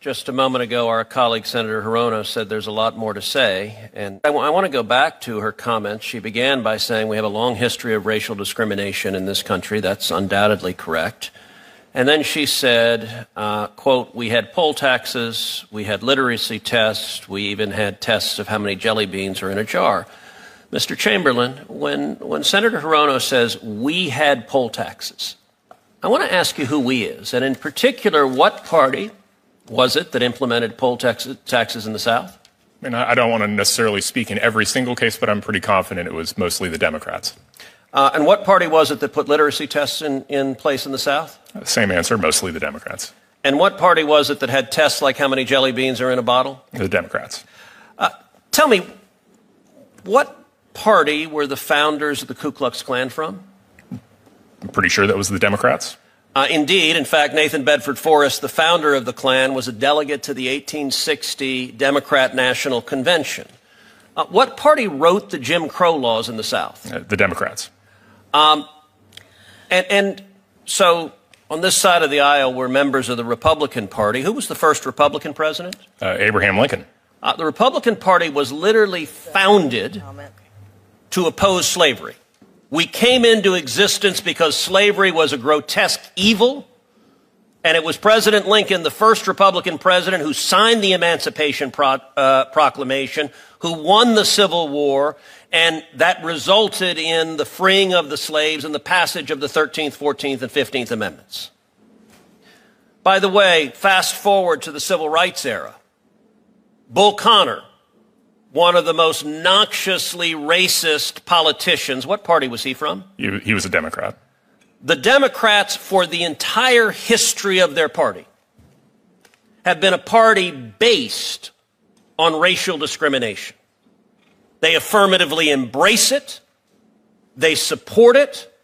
Just a moment ago, our colleague Senator Hirono said there's a lot more to say, and I want to go back to her comments. She began by saying we have a long history of racial discrimination in this country. That's undoubtedly correct. And then she said, quote, we had poll taxes, we had literacy tests, we even had tests of how many jelly beans are in a jar. Mr. Chamberlain, when Senator Hirono says we had poll taxes, I want to ask you who we is, and in particular, what party was it that implemented poll taxes in the South? I mean, I don't want to necessarily speak in every single case, but I'm pretty confident it was mostly the Democrats. And what party was it that put literacy tests in place in the South? Same answer, mostly the Democrats. And what party was it that had tests like how many jelly beans are in a bottle? The Democrats. Tell me, what party were the founders of the Ku Klux Klan from? I'm pretty sure that was the Democrats. Indeed. In fact, Nathan Bedford Forrest, the founder of the Klan, was a delegate to the 1860 Democrat National Convention. What party wrote the Jim Crow laws in the South? The Democrats. And so on this side of the aisle were members of the Republican Party. Who was the first Republican president? Abraham Lincoln. The Republican Party was literally founded to oppose slavery. We came into existence because slavery was a grotesque evil, and it was President Lincoln, the first Republican president, who signed the Emancipation Proclamation, who won the Civil War, and that resulted in the freeing of the slaves and the passage of the 13th, 14th, and 15th Amendments. By the way, fast forward to the Civil Rights era. Bull Connor, one of the most noxiously racist politicians. What party was he from? He was a Democrat. The Democrats, for the entire history of their party, have been a party based on racial discrimination. They affirmatively embrace it. They support it.